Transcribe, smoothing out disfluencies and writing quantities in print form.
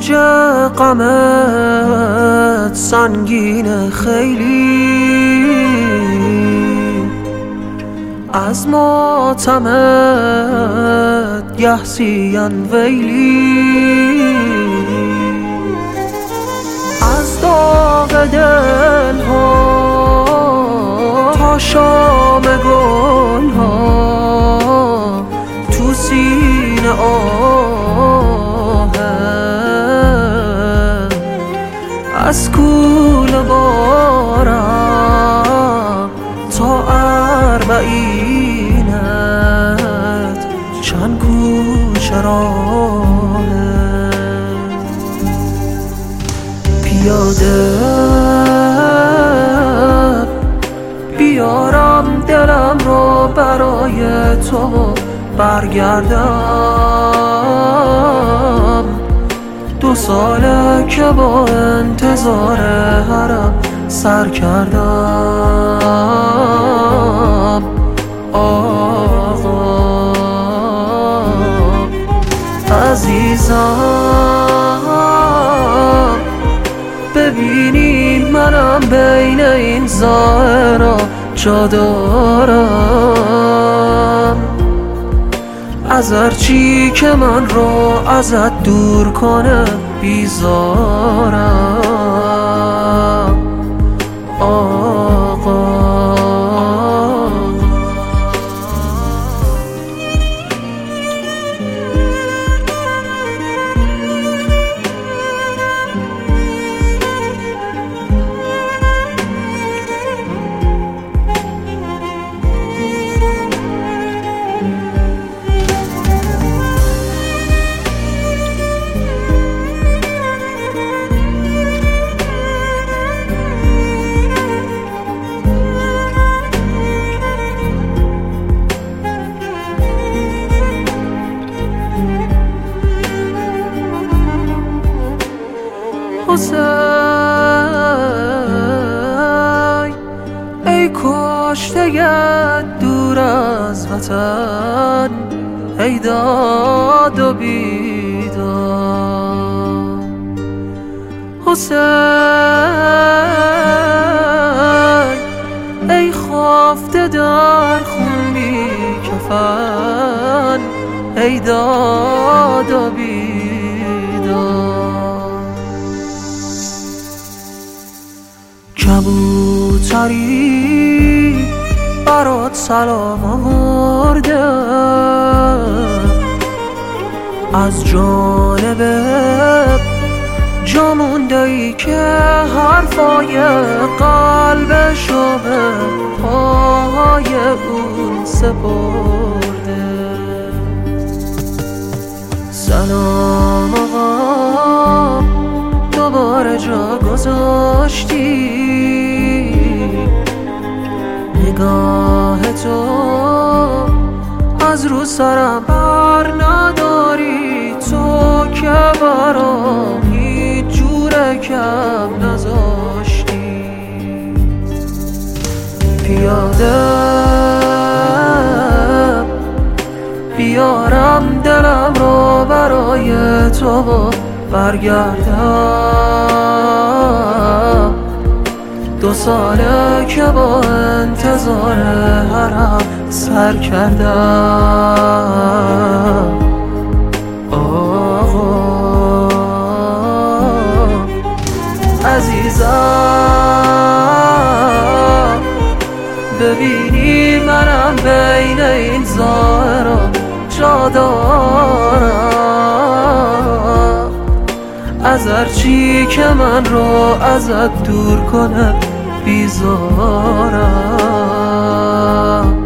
بوج غمت سنگین خیلی، از ماتمت یحسین ویلی، از داغ دل ها تا شام گل ها تو سینه آه، از کوله بارم تا اربعینت چند کوچه راهه. پیاده بیارم دلم رو برای تو برگردم، 2 ساله که با انتظار حرم سر کردم. آقا عزیزم، ببینی منم بین این ظاهرا جا دارم، از هرچی که من رو ازت دور کنه بیزارم. آقا حسین، ای کشته دور از وطن، ای داد و بیداد. حسین، ای خفته در خون بی کفن، ای داد و بیداد. کبوتری برات سلام آورده از جانب جا مونده ای که حرفای قلبشو به پاهای اون سپرده. سلام آقا، دوباره جا گذاشتی، نگاه تو از رو سرم بر نداری، تو که برام هیچ جوره کم نذاشتی. پیاده بیارم دلم رو برای تو برگردم، 2 ساله که با انتظار حرم سر کردم. آقا عزیزم، ببینی منم بین این ظاهرا جا دارم، از هرچی که من رو ازت دور کنه بیزارم.